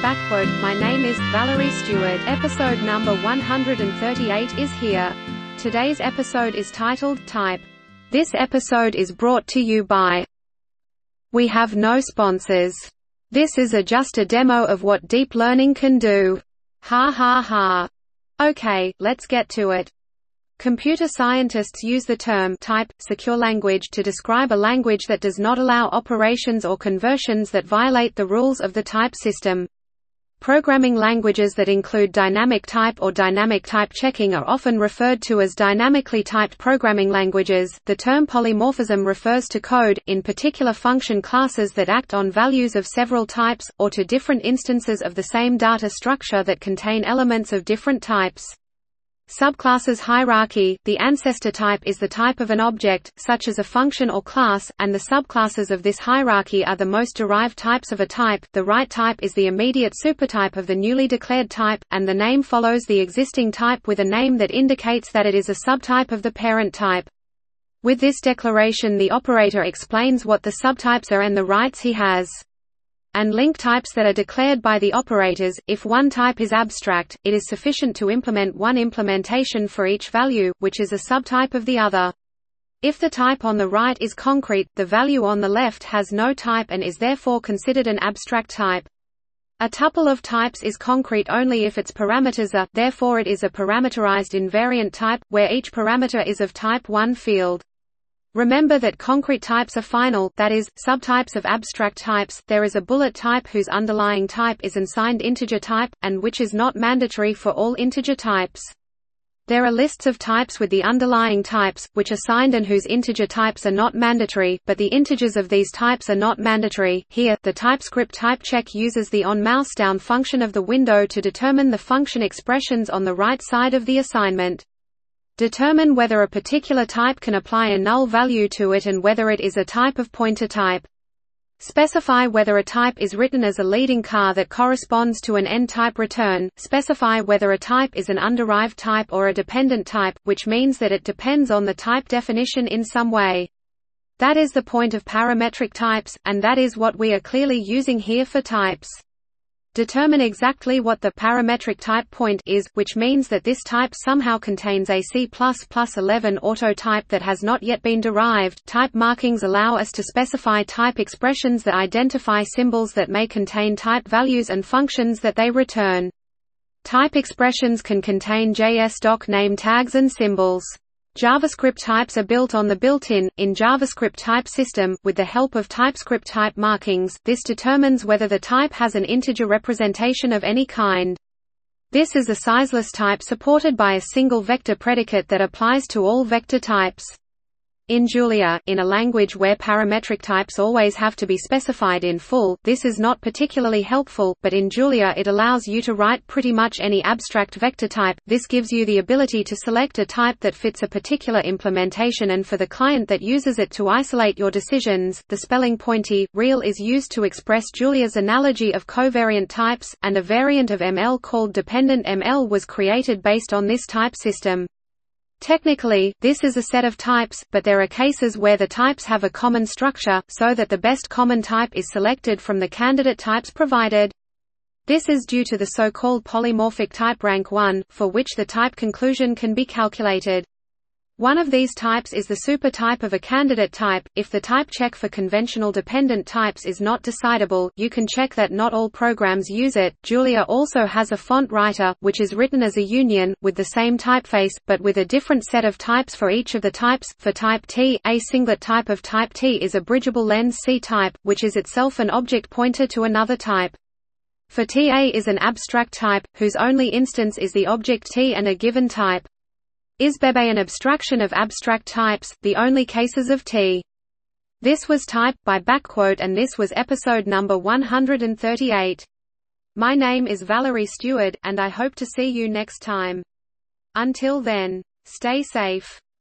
backward. My name is Valerie Stewart. Episode number 138 is here. Today's episode is titled Type. This episode is brought to you by. We have no sponsors. This is just a demo of what deep learning can do. Ha ha ha. Okay, let's get to it. Computer scientists use the term type, secure language to describe a language that does not allow operations or conversions that violate the rules of the type system. Programming languages that include dynamic type or dynamic type checking are often referred to as dynamically typed programming languages. The term polymorphism refers to code, in particular function classes that act on values of several types, or to different instances of the same data structure that contain elements of different types. Subclasses hierarchy. The ancestor type is the type of an object, such as a function or class, and the subclasses of this hierarchy are the most derived types of a type. The right type is the immediate supertype of the newly declared type, and the name follows the existing type with a name that indicates that it is a subtype of the parent type. With this declaration, the operator explains what the subtypes are and the rights he has. And link types that are declared by the operators. If one type is abstract, it is sufficient to implement one implementation for each value, which is a subtype of the other. If the type on the right is concrete, the value on the left has no type and is therefore considered an abstract type. A tuple of types is concrete only if its parameters are, therefore it is a parameterized invariant type, where each parameter is of type 1 field. Remember that concrete types are final, that is, subtypes of abstract types. There is a bullet type whose underlying type is an signed integer type, and which is not mandatory for all integer types. There are lists of types with the underlying types, which are signed and whose integer types are not mandatory, but the integers of these types are not mandatory. Here, the TypeScript type check uses the on-mouse-down function of the window to determine the function expressions on the right side of the assignment. Determine whether a particular type can apply a null value to it and whether it is a type of pointer type. Specify whether a type is written as a leading car that corresponds to an n-type return. Specify whether a type is an underived type or a dependent type, which means that it depends on the type definition in some way. That is the point of parametric types, and that is what we are clearly using here for types. Determine exactly what the parametric type point is, which means that this type somehow contains a C++11 auto type that has not yet been derived. Type markings allow us to specify type expressions that identify symbols that may contain type values and functions that they return. Type expressions can contain JS-doc name tags and symbols. JavaScript types are built on the built-in JavaScript type system. With the help of TypeScript type markings, this determines whether the type has an integer representation of any kind. This is a sizeless type supported by a single vector predicate that applies to all vector types. In Julia, in a language where parametric types always have to be specified in full, this is not particularly helpful, but in Julia it allows you to write pretty much any abstract vector type. This gives you the ability to select a type that fits a particular implementation and for the client that uses it to isolate your decisions. The spelling pointy, real is used to express Julia's analogy of covariant types, and a variant of ML called dependent ML was created based on this type system. Technically, this is a set of types, but there are cases where the types have a common structure, so that the best common type is selected from the candidate types provided. This is due to the so-called polymorphic type rank 1, for which the type conclusion can be calculated. One of these types is the supertype of a candidate type. If the type check for conventional dependent types is not decidable, you can check that not all programs use it. Julia also has a font writer, which is written as a union, with the same typeface, but with a different set of types for each of the types. For type T, a singlet type of type T is a bridgeable lens C type, which is itself an object pointer to another type. For T, A is an abstract type, whose only instance is the object T and a given type. Is Bebe an abstraction of abstract types, the only cases of T? This was Type, by Backquote, and this was episode number 138. My name is Valerie Stewart, and I hope to see you next time. Until then, stay safe.